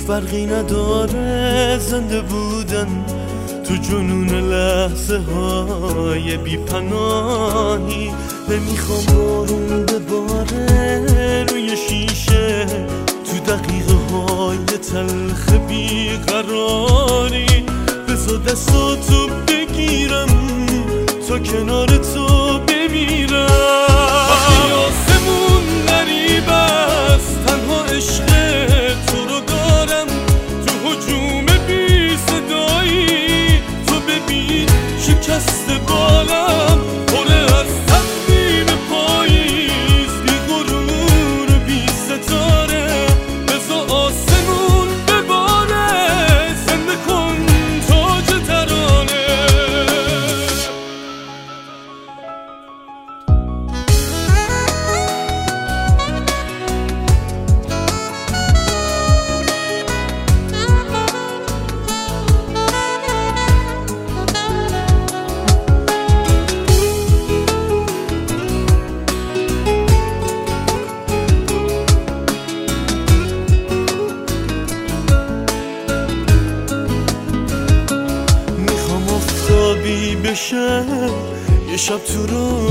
فرقی نداره زنده بودن تو جنون لحظه های بی پناهی. نمیخوام بارون بباره روی شیشه تو دقیقه های تلخ بیقراری. بذار دستاتو بگیرم تا کنار تو بمیرم. وقتی آسمون غریب است تنها عشق تو رو دارم تو هجوم بی صدایی. تو ببین شکست بالم پره از تصمیم پاییز، بی غرور بی ستاره. بذار آسمون بباره زنده کن تاج ترانه. بشه یه شب تو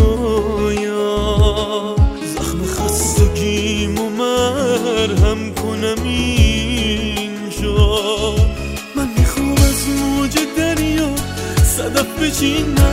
رویا زخم خستگیمو مرهم کنم اینجا. من میخوام از موج دریا صدف بچینم